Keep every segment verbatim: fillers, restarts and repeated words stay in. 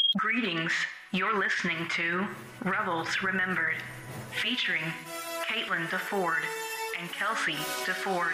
Greetings. You're listening to Rebels Remembered, featuring Caitlin DeFord and Kelsey DeFord.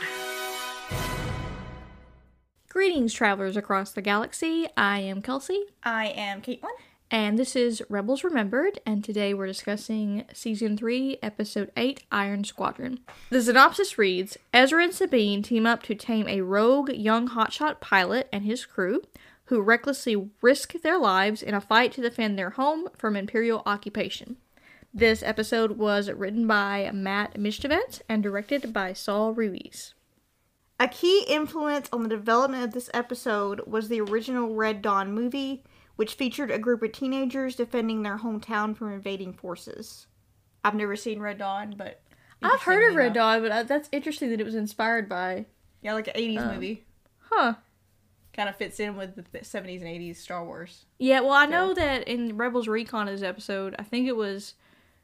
Greetings, travelers across the galaxy. I am Kelsey. I am Caitlin. And this is Rebels Remembered, and today we're discussing Season three, Episode eight, Iron Squadron. The synopsis reads, Ezra and Sabine team up to tame a rogue young hotshot pilot and his crew, who recklessly risk their lives in a fight to defend their home from Imperial occupation. This episode was written by Matt Michnovet and directed by Saul Ruiz. A key influence on the development of this episode was the original Red Dawn movie, which featured a group of teenagers defending their hometown from invading forces. I've never seen Red Dawn, but... I've heard of Red Dawn, but that's interesting that it was inspired by... Yeah, like an eighties um, movie. Huh. Kind of fits in with the seventies and eighties Star Wars. Yeah, well, I know that in Rebels Recon this episode, I think it was...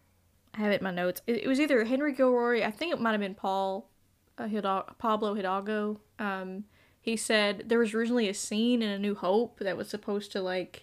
I have it in my notes. It, it was either Henry Gilroy, I think it might have been Paul... Uh, Hidalgo, Pablo Hidalgo. Um, he said there was originally a scene in A New Hope that was supposed to, like,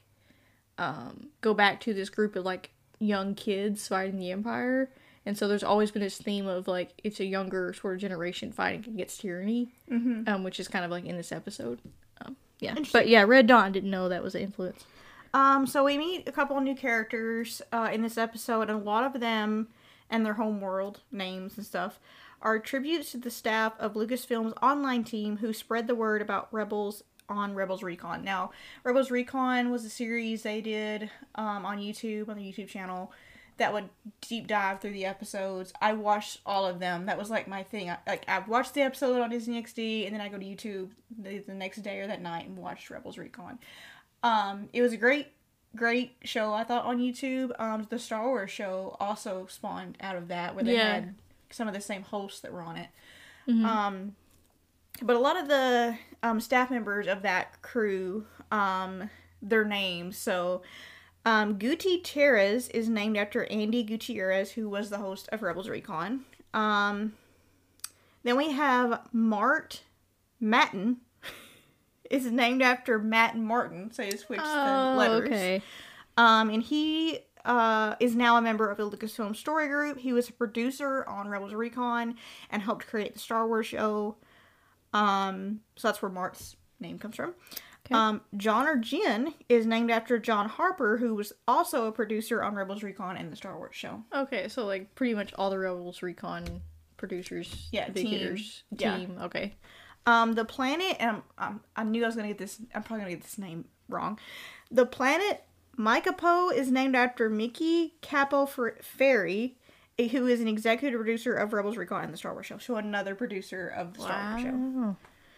um, go back to this group of, like, young kids fighting the Empire. And so there's always been this theme of, like, it's a younger sort of generation fighting against tyranny, mm-hmm. um, which is kind of, like, in this episode. Um, yeah. But, yeah, Red Dawn didn't know that was an influence. Um, so we meet a couple of new characters uh, in this episode, and a lot of them and their home world names and stuff are tributes to the staff of Lucasfilm's online team who spread the word about Rebels on Rebels Recon. Now, Rebels Recon was a series they did um, on YouTube, on the YouTube channel, that would deep dive through the episodes. I watched all of them. That was like my thing. I, like I watched the episode on Disney X D, and then I go to YouTube the, the next day or that night and watch Rebels Recon. Um, it was a great, great show, I thought, on YouTube. Um, the Star Wars show also spawned out of that, where they Yeah. had some of the same hosts that were on it. Mm-hmm. Um, but a lot of the um, staff members of that crew, um, their names. So, um, Gutierrez is named after Andy Gutierrez, who was the host of Rebels Recon. Um, then we have Mart Matten. is named after Matt Martin, so he switched oh, the letters. okay. Um, and he uh, is now a member of the Lucasfilm Story Group. He was a producer on Rebels Recon and helped create the Star Wars show. Um, so that's where Mart's name comes from. Okay. Um, John or Jin is named after John Harper, who was also a producer on Rebels Recon and the Star Wars show. Okay, so, like, pretty much all the Rebels Recon producers, Yeah, big team. hitters, Yeah. team, okay. Um, the planet, and um, I knew I was gonna get this, I'm probably gonna get this name wrong. The planet Mikapo is named after Mickey Capo Ferry, who is an executive producer of Rebels Recon and the Star Wars show. So another producer of the Star Wars show.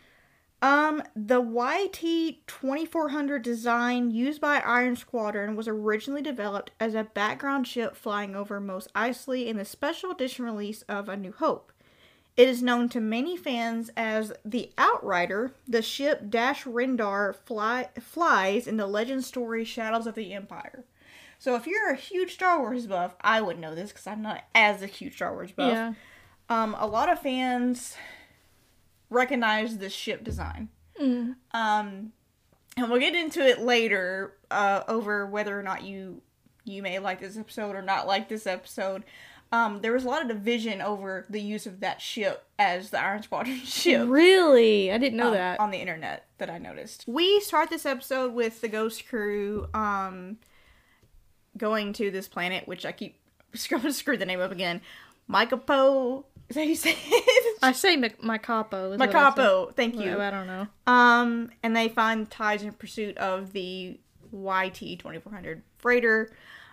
Um, the Y T twenty-four hundred design used by Iron Squadron was originally developed as a background ship flying over Mos Eisley in the special edition release of A New Hope. It is known to many fans as the Outrider. The ship Dash Rendar fly, flies in the legend story Shadows of the Empire. So if you're a huge Star Wars buff, I would know this because I'm not as a huge Star Wars buff. Yeah. Um, a lot of fans recognize this ship design. Mm. Um, and we'll get into it later uh, over whether or not you you may like this episode or not like this episode. Um, there was a lot of division over the use of that ship as the Iron Squadron ship. Really? I didn't know um, that. on the internet that I noticed. We start this episode with the Ghost Crew um, going to this planet, which I keep screwing screw the name up again. Mikapo. Is that how you say it? I say my capo. My capo. Thank you. Well, I don't know. Um, and they find ties in pursuit of the Y T twenty-four hundred freighter.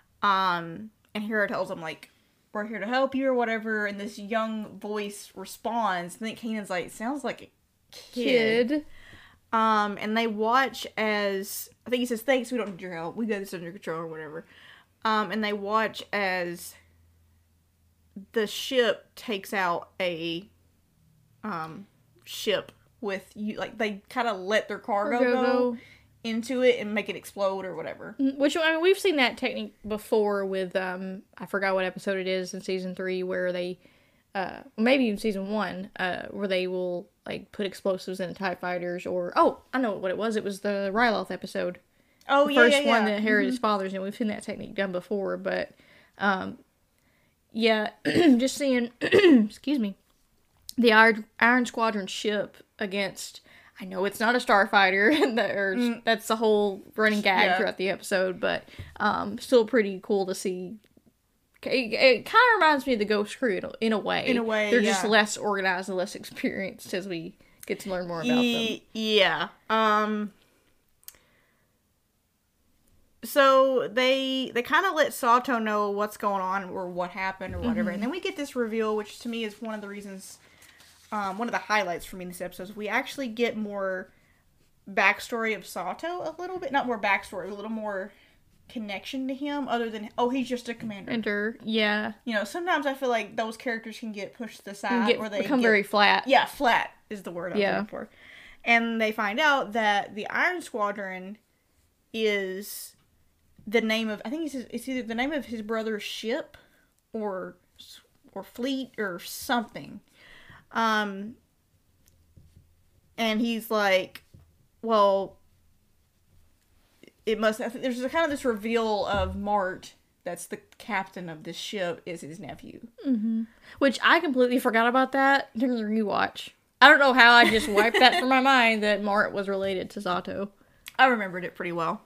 Um, and Hera tells them, like, we're here to help you or whatever. And this young voice responds. And then Kanan's like, sounds like a kid. Kid. Um, and they watch as, I think he says, thanks, we don't need your help. We got this under control or whatever. Um, and they watch as the ship takes out a, um, ship with you, like, they kind of let their cargo, Cargo go, go. into it and make it explode or whatever. Which, I mean, we've seen that technique before with, um, I forgot what episode it is in season three, where they, uh, maybe even season one, uh, where they will, like, put explosives in TIE fighters, or, oh, I know what it was, it was the Ryloth episode, Oh, the yeah, first yeah, one yeah. that Hera Mhm. is father's in. We've seen that technique done before, but um, yeah, just seeing, excuse me, the Iron, Iron Squadron ship against. I know it's not a starfighter, and the, or Mm. that's the whole running gag Yeah. throughout the episode, but um, still pretty cool to see. It, it kind of reminds me of the Ghost Crew in a, in a way. In a way, they're just yeah. less organized and less experienced as we get to learn more about them. Ye- Yeah. Um. So they they kind of let Sato know what's going on or what happened or whatever, and then we get this reveal, which to me is one of the reasons, um, one of the highlights for me in this episode. Is we actually get more backstory of Sato a little bit, not more backstory, a little more connection to him, other than oh he's just a commander. Enter, yeah, You know, sometimes I feel like those characters can get pushed to the and side, get, or they become get, very flat. yeah, flat is the word I was Yeah. looking for. And they find out that the Iron Squadron is the name of, I think it's, it's either the name of his brother's ship or or fleet or something. Um, and he's like, well, it must, there's a kind of this reveal of Mart, that's the captain of this ship, is his nephew. Which I completely forgot about that during the rewatch. I don't know how I just wiped that from my mind that Mart was related to Sato. I remembered it pretty well.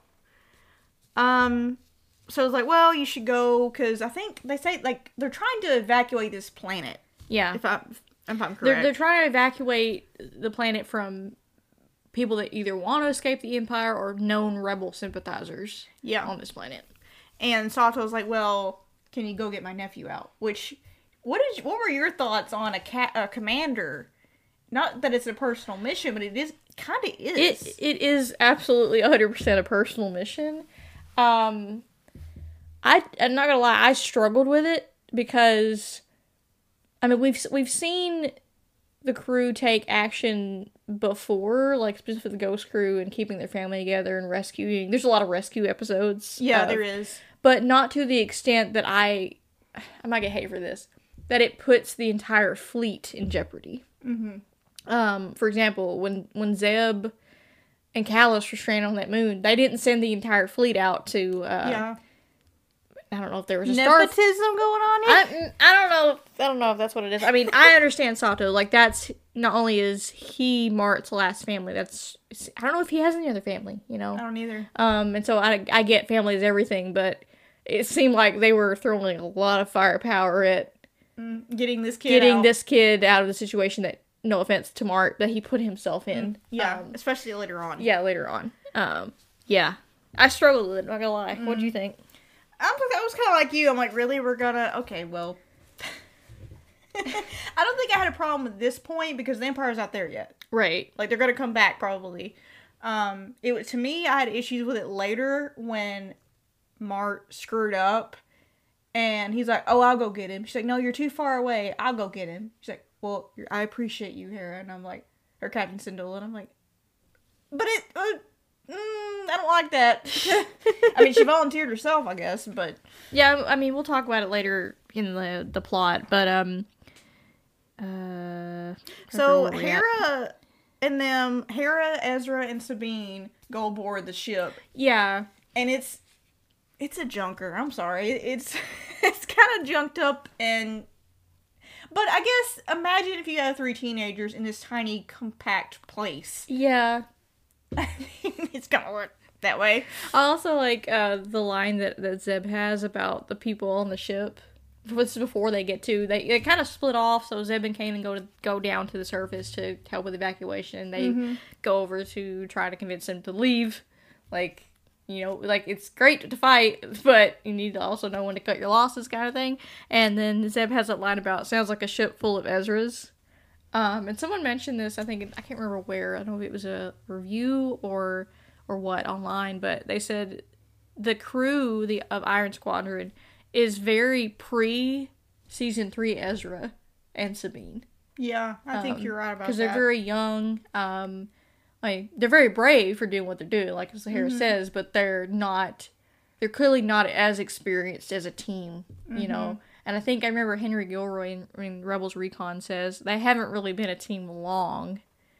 Um, so I was like, well, you should go, because I think they say, like, they're trying to evacuate this planet, Yeah. if, I, if I'm correct. They're, they're trying to evacuate the planet from people that either want to escape the Empire or known rebel sympathizers Yeah. on this planet. And Sato's like, well, can you go get my nephew out? Which, what did you, what were your thoughts on a, ca- a commander? Not that it's a personal mission, but it is, kind of is. It It is absolutely one hundred percent a personal mission. Um, I, I'm not gonna lie, I struggled with it because, I mean, we've we've seen the crew take action before, like specifically the Ghost Crew and keeping their family together and rescuing. There's a lot of rescue episodes. yeah, of- there is. but not to the extent that I, I might get hate for this, that it puts the entire fleet in jeopardy. Mm-hmm. Um, for example, when when Zeb and Callus were stranded on that moon, they didn't send the entire fleet out to. Uh, Yeah. I don't know if there was a star. Nepotism going on here? I, mm, I don't know. If, I don't know if that's what it is. I mean, I understand Sato. Like, that's not only is he Mart's last family. That's I don't know if he has any other family. You know. I don't either. Um, and so I I get family is everything, but it seemed like they were throwing a lot of firepower at Getting this kid getting out. this kid out of the situation that, no offense to Mart, that he put himself in. Yeah, Um, especially later on. yeah, later on. Um, yeah. I struggled with it, not gonna lie. What do you think? I'm, I was kind of like you. I'm like, really? We're gonna... Okay, well... I don't think I had a problem with this point because the Empire's not there yet. Right. Like, they're gonna come back, probably. Um, it was, to me, I had issues with it later when Mart screwed up. And he's like, oh, I'll go get him. She's like, no, you're too far away. I'll go get him. She's like, well, you're, I appreciate you, Hera. And I'm like, or Captain Syndulla. And I'm like, but it... Uh, mm, I don't like that. I mean, she volunteered herself, I guess, but... Yeah, I mean, we'll talk about it later in the the plot, but, um... Uh... So, where we're at. Hera and them, Hera, Ezra, and Sabine go aboard the ship. Yeah. And it's... It's a junker. I'm sorry. It's it's kind of junked up and... But I guess, imagine if you had three teenagers in this tiny, compact place. Yeah. It's gonna work that way. I also like uh, the line that, that Zeb has about the people on the ship. This is before they get to they, they kind of split off. So Zeb and Kanan go to go down to the surface to help with evacuation. They Mm-hmm. go over to try to convince them to leave. Like, you know, like it's great to fight, but you need to also know when to cut your losses, kind of thing. And then Zeb has that line about sounds like a ship full of Ezras. Um, and someone mentioned this. I think I can't remember where. I don't know if it was a review or or what online, but they said the crew the of Iron Squadron is very pre season three Ezra and Sabine. Yeah, I think Um, you're right about that. Because they're very young. Um, like they're very brave for doing what they're doing, like as Hera Mm-hmm. says, but they're not. They're clearly not as experienced as a team, you Mm-hmm. know. And I think I remember Henry Gilroy in, in Rebels Recon says they haven't really been a team long,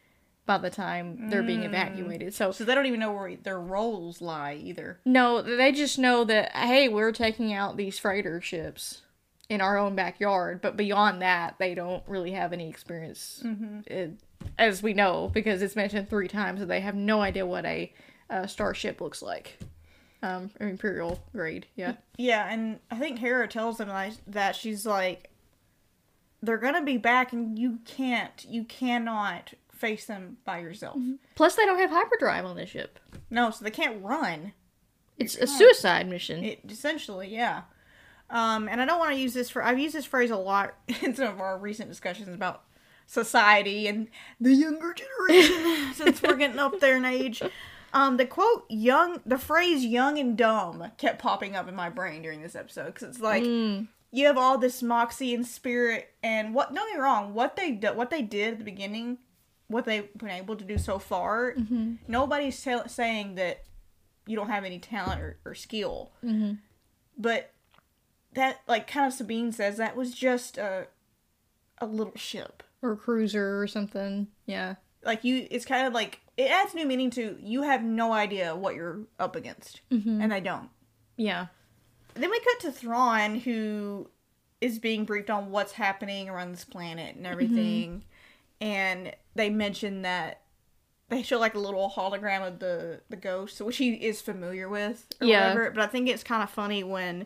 by the time they're being Mm. evacuated. So, So they don't even know where their roles lie either. no, they just know that, hey, we're taking out these freighter ships in our own backyard. But beyond that, they don't really have any experience, Mm-hmm. it, as we know, because it's mentioned three times that they have no idea what a uh, starship looks like. Um, Imperial grade, yeah. Yeah, and I think Hera tells them like, that she's like, they're gonna be back, and you can't, you cannot face them by yourself. Plus, they don't have hyperdrive on this ship. No, so they can't run. It's a suicide mission. It essentially, yeah. Um, and I don't want to use this for. I've used this phrase a lot in some of our recent discussions about society and the younger generation, since we're getting up there in age. Um, the quote "young," the phrase "young and dumb" kept popping up in my brain during this episode because it's like. Mm. You have all this moxie and spirit, and what? Don't get me wrong. What they do, what they did at the beginning, what they've been able to do so far. Mm-hmm. Nobody's tell saying that you don't have any talent or, or skill. Mm-hmm. But that, like, kind of Sabine says, that was just a a little ship. Or cruiser or something. Yeah. Like you, it's kind of like it adds new meaning to you have no idea what you're up against, Mm-hmm. and they don't. Yeah. Then we cut to Thrawn, who is being briefed on what's happening around this planet and everything. Mm-hmm. And they mention that they show like a little hologram of the, the ghost, which he is familiar with or Yeah. whatever. But I think it's kind of funny when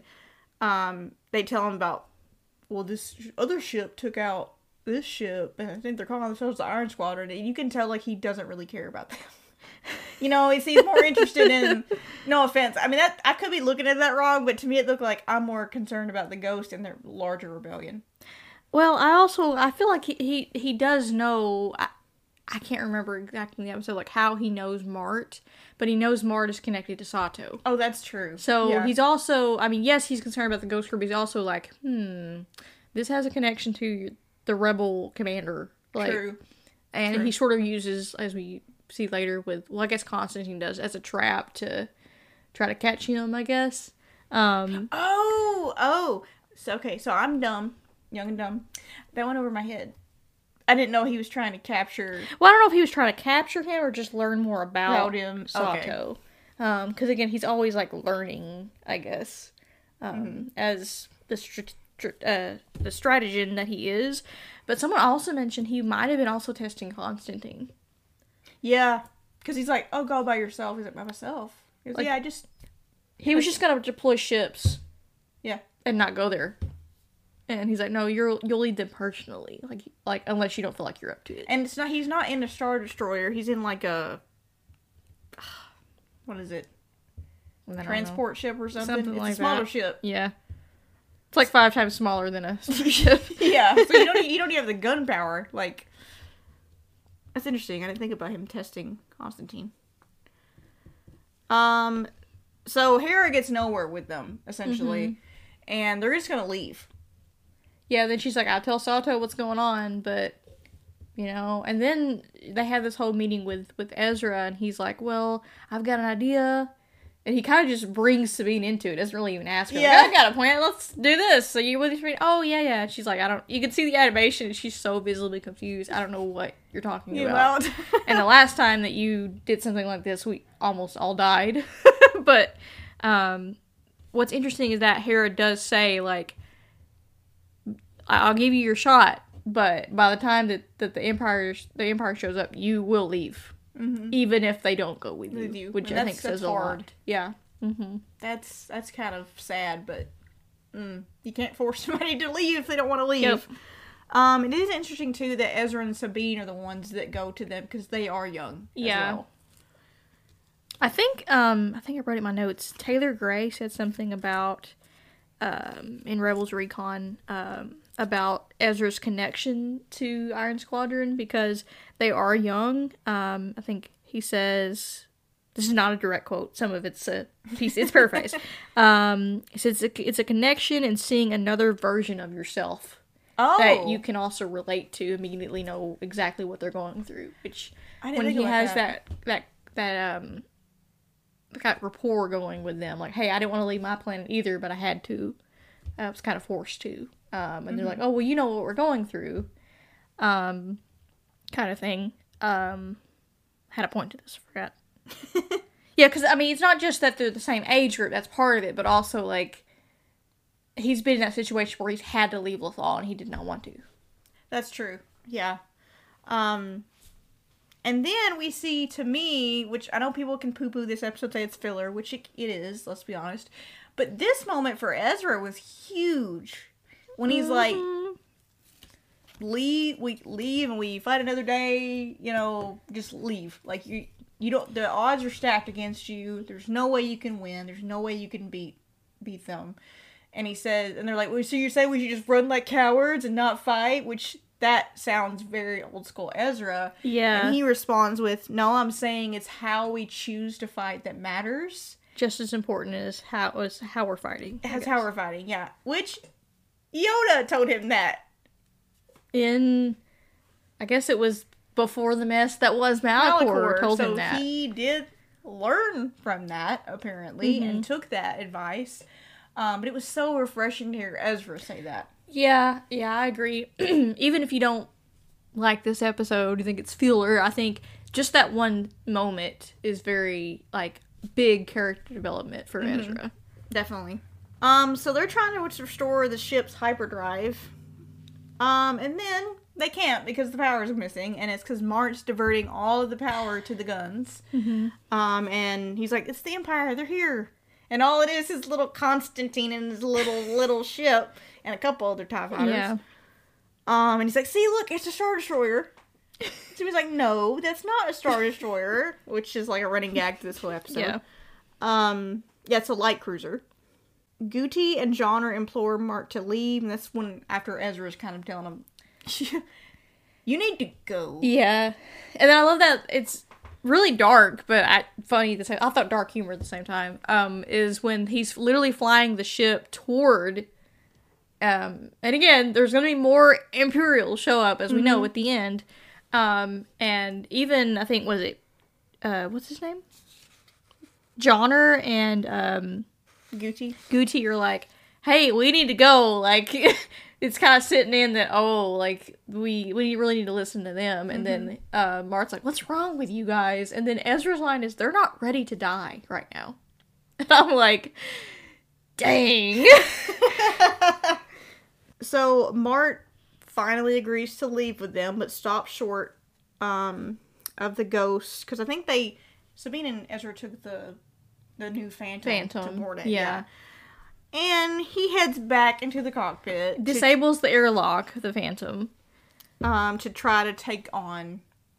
um, they tell him about, well, this other ship took out this ship, and I think they're calling themselves the Iron Squadron. And you can tell like he doesn't really care about them. You know, he's more interested in, no offense, I mean, that I could be looking at that wrong, but to me it looked like I'm more concerned about the ghost and their larger rebellion. Well, I also, I feel like he, he, he does know, I, I can't remember exactly in the episode, like, how he knows Mart, but he knows Mart is connected to Sato. Oh, that's true. So, Yeah. he's also, I mean, yes, he's concerned about the ghost crew, but he's also like, hmm, this has a connection to the rebel commander. Like, True. And True. he sort of uses, as we see later with, well, I guess Constantine does, as a trap to try to catch him, I guess. Um, Oh, oh. So, okay, so I'm dumb. Young and dumb. That went over my head. I didn't know he was trying to capture well, I don't know if he was trying to capture him or just learn more about about him. Sato. Um, because again, he's always like learning, I guess, um, Mm-hmm. as the str- str- uh, the strategist that he is. But someone also mentioned he might have been also testing Constantine. Yeah. Because he's like, oh, go by yourself. He's like, by myself. He goes, Like- yeah, I just... He was just gonna deploy ships Yeah. and not go there. And he's like, no, you're you'll lead them personally, like like unless you don't feel like you're up to it. And it's not. He's not in a Star Destroyer. He's in like a... What is it? And I don't know. Transport ship or something? Something It's like a smaller that. ship. Yeah, it's like five times smaller than a ship. Yeah, so you don't you don't even have the gun power. Like, that's interesting. I didn't think about him testing Constantine. Um, so Hera gets nowhere with them essentially, and they're just gonna leave. Yeah, then she's like, I'll tell Sato what's going on, but, you know, and then they have this whole meeting with, with Ezra, and he's like, well, I've got an idea, and he kind of just brings Sabine into it, doesn't really even ask her, Yeah. like, I've got a plan, let's do this, so you with me? Oh, yeah, yeah, and she's like, I don't, you can see the animation, and she's so visibly confused, I don't know what you're talking You about. know? And the last time that you did something like this, we almost all died, but, um, what's interesting is that Hera does say, like, I'll give you your shot, but by the time that, that the Empire the Empire shows up, you will leave, Mhm. even if they don't go with you, With you. which And I that's- think says that's a hard. lot. Yeah. Mm-hmm. That's that's kind of sad, but mm, you can't force somebody to leave if they don't want to leave. Yep. Um, it is interesting too that Ezra and Sabine are the ones that go to them because they are young. As Yeah. well. I think um I think I wrote it in my notes. Taylor Gray said something about um in Rebels Recon um about Ezra's connection to Iron Squadron because they are young. Um, I think he says. This is not a direct quote. Some of it's a piece. It's paraphrased. um, he says it's a, it's a connection and seeing another version of yourself Oh, that you can also relate to, immediately know exactly what they're going through. Which I didn't when think he about has that. that that that um that rapport going with them, like, hey, I didn't want to leave my planet either, but I had to. I was kind of forced to. Um, and Mm-hmm. they're like, oh, well, you know what we're going through, um, kind of thing. Um. had a point to this. I forgot. Yeah, because, I mean, it's not just that they're the same age group. That's part of it. But also, like, he's been in that situation where he's had to leave Lothal, and he did not want to. That's true. Yeah. Um, and then we see, to me, which I know people can poo-poo this episode, say it's filler, which it, it is, let's be honest. But this moment for Ezra was huge. When he's like, leave, we leave and we fight another day, you know, just leave. Like, you, you don't, the odds are stacked against you. There's no way you can win. There's no way you can beat, beat them. And he says, and they're like, well, so you're saying we should just run like cowards and not fight? Which, that sounds very old school Ezra. Yeah. And he responds with, no, I'm saying it's how we choose to fight that matters. Just as important as how, as how we're fighting. That's how we're fighting, yeah. Which, Yoda told him that. In, I guess it was before the mess that was Malachor, Malachor told so him that. he did learn from that, apparently, Mm-hmm. and took that advice. Um, but it was so refreshing to hear Ezra say that. Yeah, yeah, I agree. Even if you don't like this episode, you think it's filler, I think just that one moment is very, like, big character development for mm-hmm. Ezra. Definitely. Um, so they're trying to restore the ship's hyperdrive. Um, and then they can't because the power is missing, and it's because Mart's diverting all of the power to the guns. Mm-hmm. Um, and he's like, it's the Empire, they're here. And all it is is little Constantine and his little, little ship, and a couple other TIE fighters. Yeah. Um, and he's like, see, look, it's a Star Destroyer. So he's like, no, that's not a Star Destroyer, which is like a running gag to this whole episode. Yeah. Um, yeah, it's a light cruiser. Guti and Johnner implore Mart to leave, and that's when, after Ezra's kind of telling him, you need to go. Yeah. And then I love that it's really dark, but I, funny at the same I thought dark humor at the same time, um, is when he's literally flying the ship toward, um, and again, there's going to be more Imperials show up, as we mm-hmm. know, at the end. Um, and even, I think, was it, uh, what's his name? Johnner and, um... Guti. Guti are like, hey, we need to go. Like, it's kind of sitting in that, oh, like, we we really need to listen to them. And mm-hmm. then uh, Mart's like, what's wrong with you guys? And then Ezra's line is, they're not ready to die right now. And I'm like, dang. So Mart finally agrees to leave with them, but stops short um, of the ghost. Because I think they, Sabine and Ezra took the... the new Phantom, Phantom. to board it. Yeah. yeah. And he heads back into the cockpit. Disables to, the airlock, the Phantom. Um, to try to take on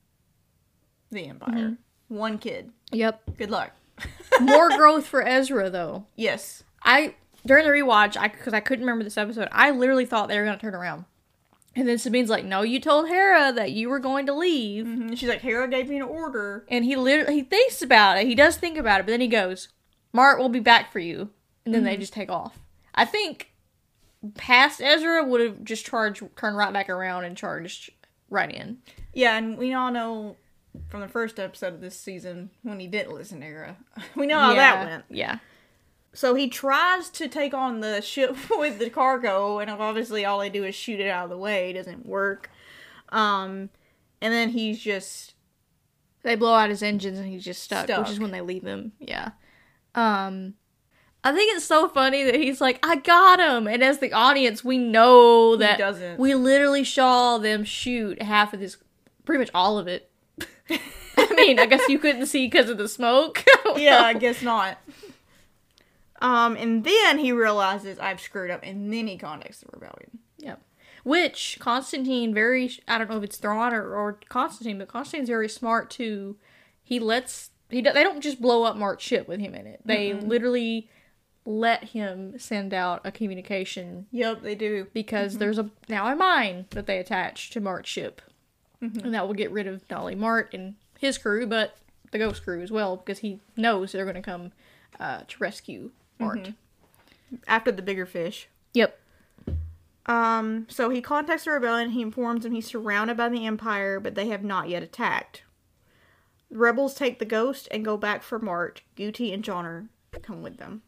the Empire. Mm-hmm. One kid. Yep. Good luck. More growth for Ezra, though. Yes. I, during the rewatch, I because I couldn't remember this episode, I literally thought they were going to turn around. And then Sabine's like, no, you told Hera that you were going to leave. Mm-hmm. She's like, Hera gave me an order. And he literally, he thinks about it. He does think about it, but then he goes, Mart will be back for you. And then mm-hmm. they just take off. I think past Ezra would have just charged, turned right back around and charged right in. Yeah, and we all know from the first episode of this season when he didn't listen to Hera. We know how yeah, that went. Yeah. So he tries to take on the ship with the cargo, and obviously all they do is shoot it out of the way. It doesn't work. Um, and then he's just... They blow out his engines and he's just stuck, stuck, which is when they leave him. Yeah. Um, I think it's so funny that he's like, I got him! And as the audience, we know that he doesn't. We literally saw them shoot half of this, pretty much all of it. I mean, I guess you couldn't see because of the smoke. I yeah, know. I guess not. Um, and then he realizes I've screwed up, and then he contacts the rebellion. Yep. Which, Constantine very, I don't know if it's Thrawn or, or Constantine, but Constantine's very smart too. He lets, he they don't just blow up Mart's ship with him in it. They mm-hmm. literally let him send out a communication. Yep, they do. Because mm-hmm. there's a, now a mine that they attach to Mart's ship. Mm-hmm. And that will get rid of not only Mart and his crew, but the Ghost crew as well, because he knows they're going to come uh, to rescue Mart. Mm-hmm. After the bigger fish. Yep. Um, so he contacts the rebellion. He informs them he's surrounded by the Empire, but they have not yet attacked. The rebels take the Ghost and go back for Mart. Guti and Johnner come with them.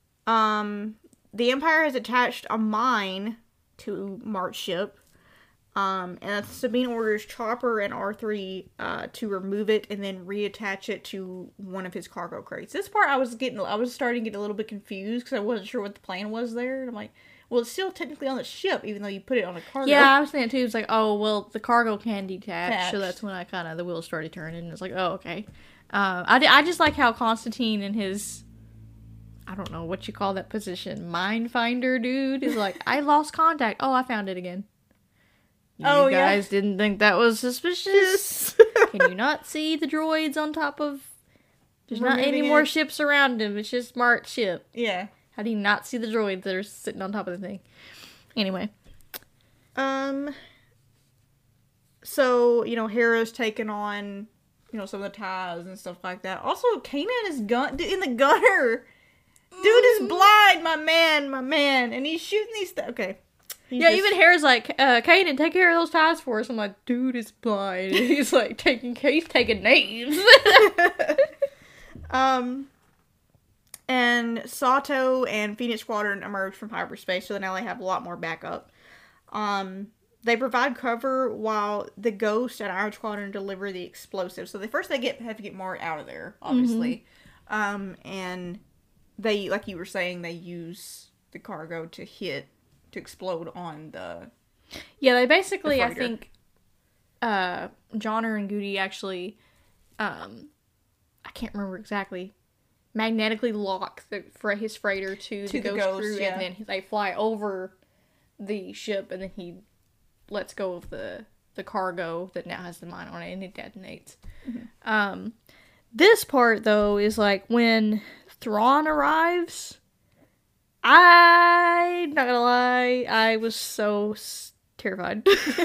Um, the Empire has attached a mine to Mart's ship. Um, and Sabine orders Chopper and R three uh, to remove it and then reattach it to one of his cargo crates. This part I was getting, I was starting to get a little bit confused because I wasn't sure what the plan was there. And I'm like, well, it's still technically on the ship, even though you put it on a cargo. Yeah, I was thinking too. It's like, oh, well, the cargo can detach, Detach. so that's when I kind of the wheels started turning. And it's like, oh, okay. Um, I I just like how Constantine and his, I don't know what you call that position, mind finder dude is like, I lost contact. Oh, I found it again. You Oh, yeah. guys didn't think that was suspicious? Can you not see the droids on top of? There's not any Removing more it. ships around him. It's just Mart's ship. Yeah. How do you not see the droids that are sitting on top of the thing? Anyway. Um. So, you know, Hera's taken on, you know, some of the ties and stuff like that. Also, Kanan is gun in the gunner. Dude is blind, my man, my man, and he's shooting these. Th- okay. He's Yeah, just- even Hera's like, uh, Kanan, take care of those ties for us. I'm like, dude is blind. And he's like, taking, he's taking names. um. And Sato and Phoenix Squadron emerge from hyperspace, so now they have a lot more backup. Um, they provide cover while the Ghost and Iron Squadron deliver the explosives. So they first they get have to get Mart out of there, obviously. Um, and they, like you were saying, they use the cargo to hit to explode on the. Yeah, they basically, The I freighter. think, uh, Johnner and Goody actually, um, I can't remember exactly, magnetically lock the fre- his freighter to, To the, the Ghost, Ghost, crew, yeah. and then they fly over the ship, and then he lets go of the the cargo that now has the mine on it, and it detonates. Mm-hmm. Um, this part though is like when Thrawn arrives. I'm not gonna lie, I was so s- terrified.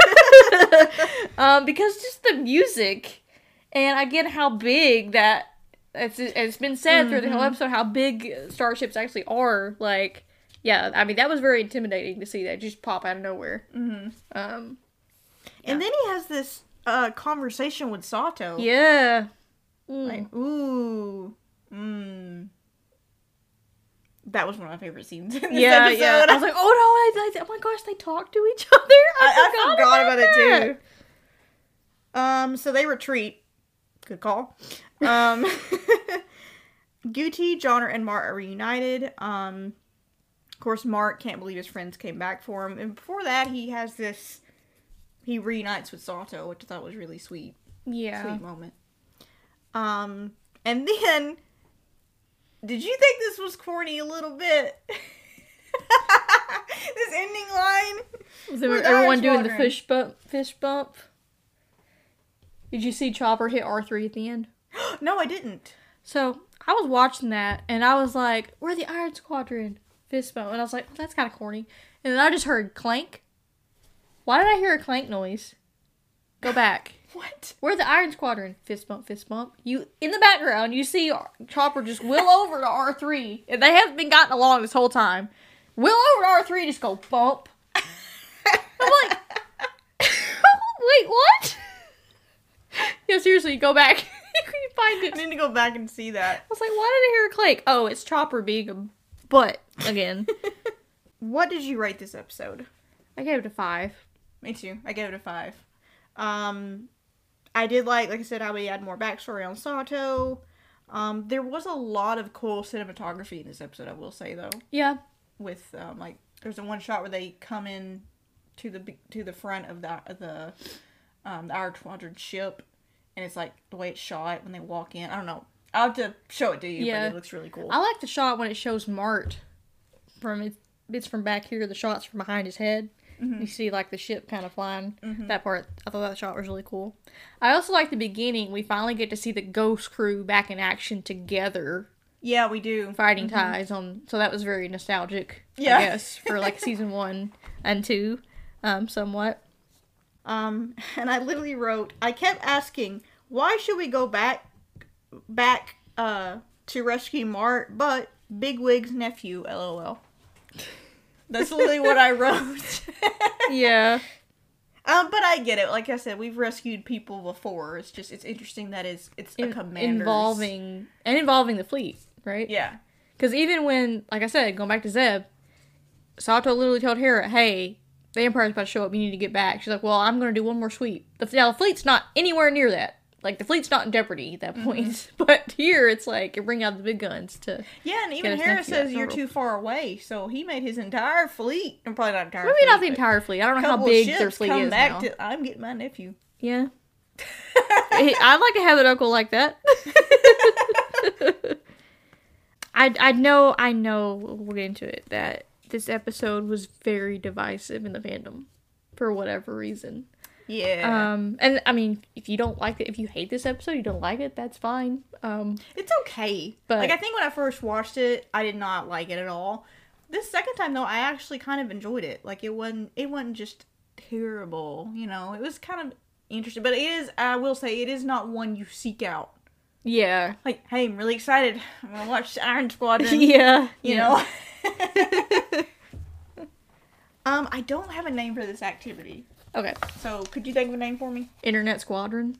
um, because just the music, and I get how big that, it's, it's been said through the whole episode, how big starships actually are. Like, yeah, I mean, that was very intimidating to see that just pop out of nowhere. Mm-hmm. Um, And then he has this uh conversation with Sato. yeah. Mm. Like, ooh, mmm. That was one of my favorite scenes in this yeah, episode. yeah. I was like, oh no, I, I, oh my gosh, they talk to each other. I, I, I forgot, forgot about, that. it too. Um, so they retreat. Good call. Um, Guti, Johnner, and Mart are reunited. Um, of course, Mart can't believe his friends came back for him. And before that, he has this. He reunites with Sato, which I thought was really sweet. Yeah. Sweet moment. Um, and then, did you think this was corny a little bit? This ending line? Was With everyone Iron doing the Squadron. fish bump? Fish bump. Did you see Chopper hit R three at the end? No, I didn't. So I was watching that, and I was like, "We're the Iron Squadron." Fist bump, and I was like, well, "That's kind of corny." And then I just heard clank. Why did I hear a clank noise? Go back. What? We're the Iron Squadron. Fist bump, fist bump. You in the background, you see Chopper just wheel over to R three, and they haven't been gotten along this whole time. Wheel over to R three, just go bump. I'm like, wait, what? Yeah, seriously, go back. You find it. I need to go back and see that. I was like, why did I hear a clank? Oh, it's Chopper being a butt again. What did you rate this episode? I gave it a five. Me too. I gave it a five. Um, I did like, like I said, how we had more backstory on Sato. Um, there was a lot of cool cinematography in this episode, I will say, though. Yeah. With, um, like, there's the one shot where they come in to the be- to the front of the, of the, um, the Iron Squadron ship, and it's, like, the way it's shot when they walk in. I don't know. I'll have to show it to you, Yeah. but it looks really cool. I like the shot when it shows Mart from it. It's from back here. The shots from behind his head. Mm-hmm. You see like the ship kind of flying. Mhm. That part, I thought that shot was really cool. I also like the beginning. We finally get to see the Ghost crew back in action together, Yeah, we do. fighting ties on. So that was very nostalgic. Yeah. I guess for like season one and two, um, somewhat. Um, and I literally wrote, I kept asking, why should we go back, back, uh, to rescue Mart, but Bigwig's nephew, lol. That's literally what I wrote. Yeah. Um, but I get it. Like I said, we've rescued people before. It's just, it's interesting that it's, it's a In- commander's. involving and involving the fleet, right? Yeah. Because even when, like I said, going back to Zeb, Sato literally told Hera, hey, the Empire's about to show up, you need to get back. She's like, well, I'm going to do one more sweep. The, now, the fleet's not anywhere near that. Like, the fleet's not in jeopardy at that point. Mm-hmm. But here, it's like, you bring out the big guns to... Yeah, and even Harris says you're too far away, so he made his entire fleet... And probably not entire Maybe fleet, not the entire fleet. I don't know how big their fleet come is back now. To, I'm getting my nephew. Yeah. I'd like to have an uncle like that. I, I know, I know, we'll get into it, that this episode was very divisive in the fandom. For whatever reason. Yeah. Um, and I mean, if you don't like it, if you hate this episode, you don't like it, that's fine. Um, it's okay. But like, I think when I first watched it, I did not like it at all. This second time, though, I actually kind of enjoyed it. Like, it wasn't, it wasn't just terrible, you know? It was kind of interesting. But it is, I will say, it is not one you seek out. Yeah. Like, hey, I'm really excited. I'm gonna watch Iron Squadron. Yeah. You yeah. know? um, I don't have a name for this activity. Okay. So, could you think of a name for me? Internet Squadron.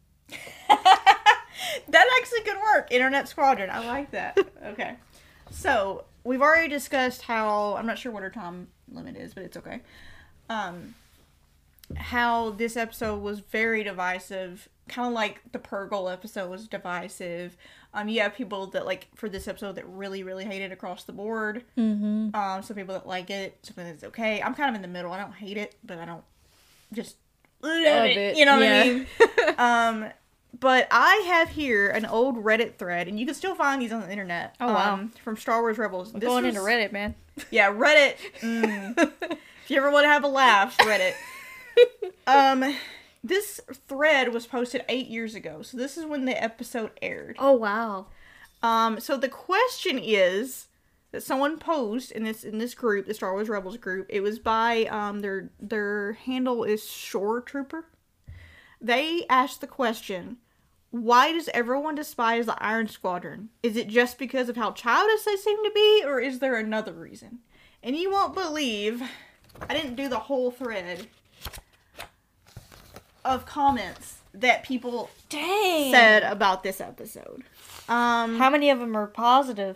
That actually could work. Internet Squadron. I like that. Okay. So, we've already discussed how... I'm not sure what our time limit is, but it's okay. Um, how this episode was very divisive. Kind of like the Purgle episode was divisive. Um, you have people that, like, for this episode that really, really hate it across the board. Mm-hmm. Um, some people that like it. Some that's okay. I'm kind of in the middle. I don't hate it, but I don't just love it, it. You know what yeah. I mean? um, but I have here an old Reddit thread, and you can still find these on the internet. Oh, wow. Um, from Star Wars Rebels. I'm this going was, into Reddit, man. Yeah, Reddit. Mm. If you ever want to have a laugh, Reddit. um, this thread was posted eight years ago, so this is when the episode aired. Oh, wow. Um, so the question is... that someone posed in this in this group, the Star Wars Rebels group. It was by um their their handle is Shore Trooper. They asked the question, why does everyone despise the Iron Squadron? Is it just because of how childish they seem to be, or is there another reason? And you won't believe, I didn't do the whole thread of comments that people Dang. said about this episode. Um, how many of them are positive?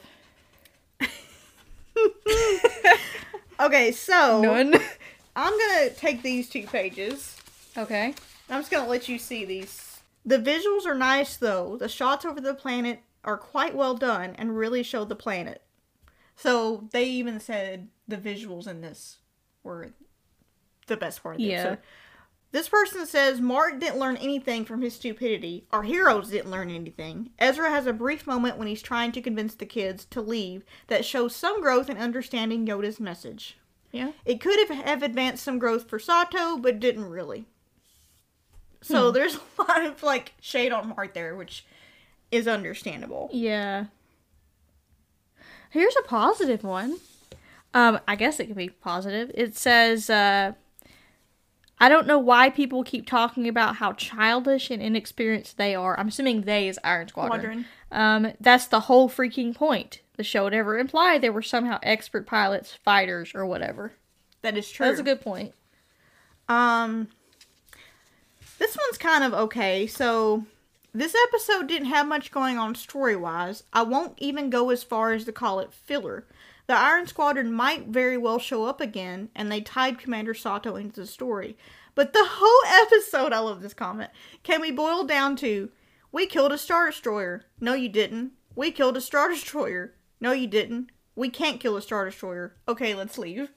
Okay, so none. I'm gonna take these two pages. Okay. I'm just gonna let you see these. The visuals are nice, though. The shots over the planet are quite well done and really show the planet. So they even said the visuals in this were the best part of the yeah. episode. This person says Mark didn't learn anything from his stupidity. Our heroes didn't learn anything. Ezra has a brief moment when he's trying to convince the kids to leave that shows some growth in understanding Yoda's message. Yeah. It could have, have advanced some growth for Sato, but didn't really. So hmm. there's a lot of, like, shade on Mark there, which is understandable. Yeah. Here's a positive one. Um, I guess it could be positive. It says, uh... I don't know why people keep talking about how childish and inexperienced they are. I'm assuming they is Iron Squadron. Squadron. Um, that's the whole freaking point. The show would ever imply they were somehow expert pilots, fighters, or whatever. That is true. That's a good point. Um, this one's kind of okay. So, this episode didn't have much going on story-wise. I won't even go as far as to call it filler. The Iron Squadron might very well show up again, and they tied Commander Sato into the story. But the whole episode, I love this comment, can be boiled down to, we killed a Star Destroyer. No, you didn't. We killed a Star Destroyer. No, you didn't. We can't kill a Star Destroyer. Okay, let's leave.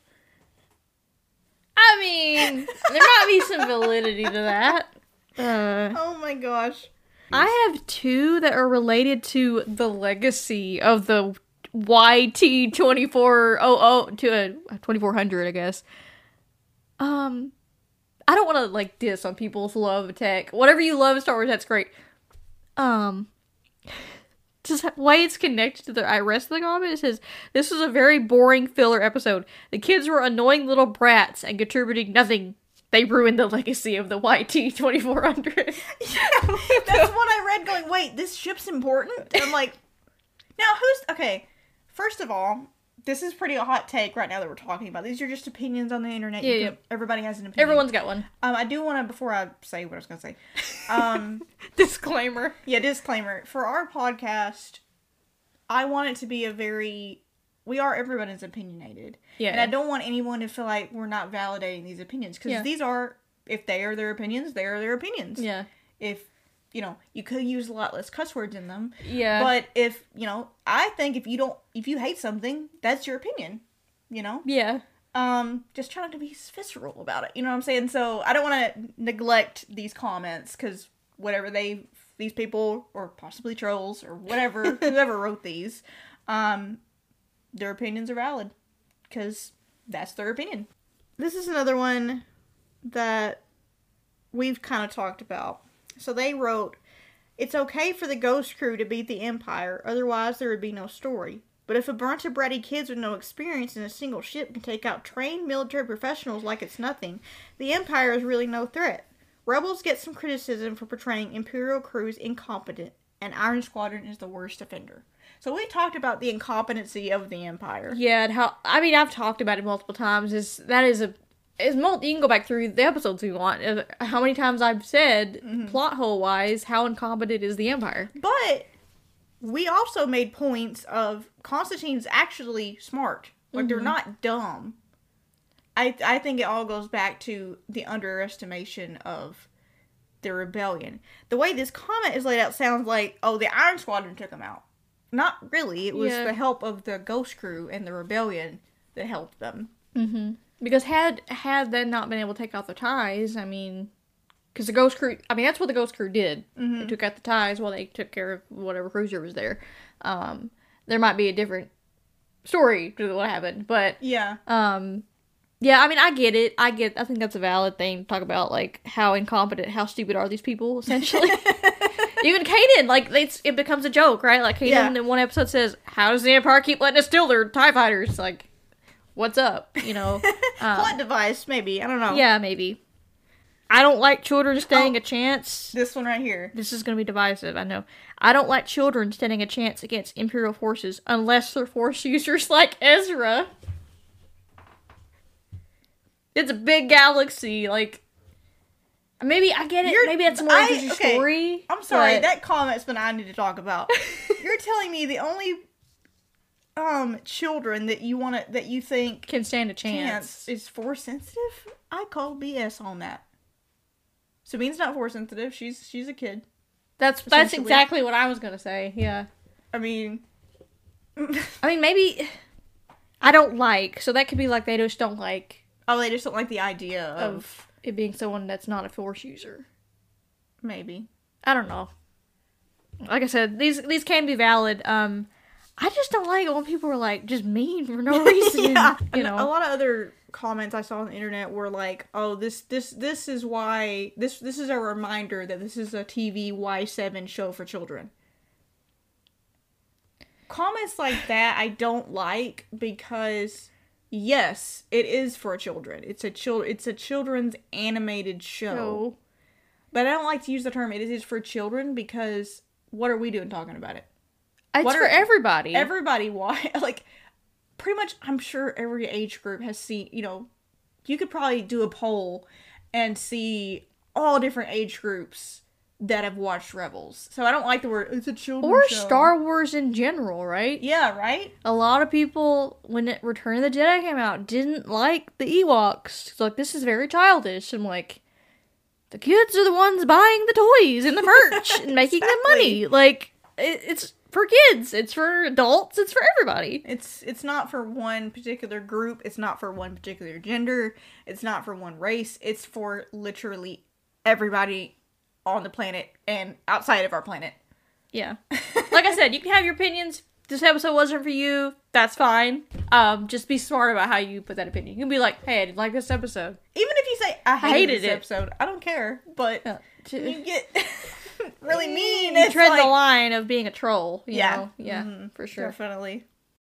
I mean, there might be some validity to that. Uh, oh my gosh. I have two that are related to the legacy of the Y T twenty-four hundred to a twenty-four hundred, I guess. Um, I don't want to like diss on people's love of tech. Whatever you love Star Wars, that's great. Um, just the way it's connected to the rest of the comment, it says, this was a very boring filler episode. The kids were annoying little brats and contributing nothing. They ruined the legacy of the Y T twenty-four hundred. Yeah, that's what I read going, wait, this ship's important? And I'm like, now who's, okay, first of all, this is pretty a hot take right now that we're talking about. These are just opinions on the internet. Yeah, you yeah. Can, everybody has an opinion. Everyone's got one. Um, I do want to, before I say what I was going to say, um, disclaimer. Yeah, disclaimer. For our podcast, I want it to be a very we are, everyone is opinionated. Yeah. And I don't want anyone to feel like we're not validating these opinions. Because Yeah. these are, if they are their opinions, they are their opinions. Yeah. If, you know, you could use a lot less cuss words in them. Yeah. But if, you know, I think if you don't, if you hate something, that's your opinion. You know? Yeah. Um, just try not to be visceral about it. You know what I'm saying? So I don't want to neglect these comments because whatever they, these people, or possibly trolls, or whatever, whoever wrote these, um, their opinions are valid because that's their opinion. This is another one that we've kind of talked about. So they wrote, "It's okay for the Ghost Crew to beat the Empire, otherwise there would be no story. But if a bunch of bratty kids with no experience in a single ship can take out trained military professionals like it's nothing, the Empire is really no threat. Rebels get some criticism for portraying Imperial crews incompetent, and Iron Squadron is the worst offender." So we talked about the incompetency of the Empire. Yeah, and how, I mean, I've talked about it multiple times. Is that is a, is multi, you can go back through the episodes if you want. uh, How many times I've said, Mm-hmm. plot hole wise, how incompetent is the Empire. But we also made points of Constantine's actually smart. Like, they're not dumb. I I think it all goes back to the underestimation of the rebellion. The way this comment is laid out sounds like, oh, the Iron Squadron took them out. Not really. It was Yeah. the help of the Ghost Crew and the rebellion that helped them. Mm-hmm. Because had, had they not been able to take out the ties, I mean, because the Ghost Crew, I mean, that's what the Ghost Crew did. Mm-hmm. They took out the ties while they took care of whatever cruiser was there. Um, there might be a different story to what happened, but Yeah. Um, yeah, I mean, I get it. I get. I think that's a valid thing to talk about, like how incompetent, how stupid are these people, essentially. Even Kanan, like it's it becomes a joke, right? Like Kanan Yeah. in one episode says, "How does the Empire keep letting us steal their TIE fighters?" Like, what's up? You know. Um, Plot device, maybe. I don't know. yeah, maybe. I don't like children standing Oh. a chance. This one right here. This is going to be divisive, I know. I don't like children standing a chance against Imperial forces unless they're Force users like Ezra. It's a big galaxy, like... Maybe, I get it, You're- maybe that's more I- interesting okay, story. I'm sorry, but- that comment's what I need to talk about. You're telling me the only um children that you want to that you think can stand a chance. chance is force sensitive? I call B S on that. Sabine's not force sensitive. She's she's a kid. That's that's Essentially. exactly what I was going to say, yeah. I mean, I mean, maybe... I don't like, so that could be like they just don't like oh, they just don't like the idea of, of it being someone that's not a Force user. maybe. I don't know. Like I said, these these can be valid. Um, I just don't like it when people are like just mean for no reason. yeah, You and know. a lot of other comments I saw on the internet were like, "Oh, this this this is why this this is a reminder that this is a T V Y seven show for children." Comments like that I don't like because yes, it is for children. It's a chil- it's a children's animated show. So, But I don't like to use the term it is for children because what are we doing talking about it? it's What for are- everybody. Everybody, why? Like, pretty much, I'm sure every age group has seen, you know, you could probably do a poll and see all different age groups that have watched Rebels. So I don't like the word, it's a children's or show. Star Wars in general, right? Yeah, right? A lot of people, when it, Return of the Jedi came out, didn't like the Ewoks. It's like, this is very childish. I'm like, the kids are the ones buying the toys and the merch and making them money. Like, it, it's for kids. It's for adults. It's for everybody. It's it's not for one particular group. It's not for one particular gender. It's not for one race. It's for literally everybody on the planet and outside of our planet. Yeah. Like I said, you can have your opinions. This episode wasn't for you. That's fine. Um, just be smart about how you put that opinion. You can be like, hey, I didn't like this episode. Even if you say, I hated, hated this it. episode, I don't care. But Yeah. you get really mean. You It's tread like, the line of being a troll. You Yeah. know? Yeah, Mhm. for sure. Definitely.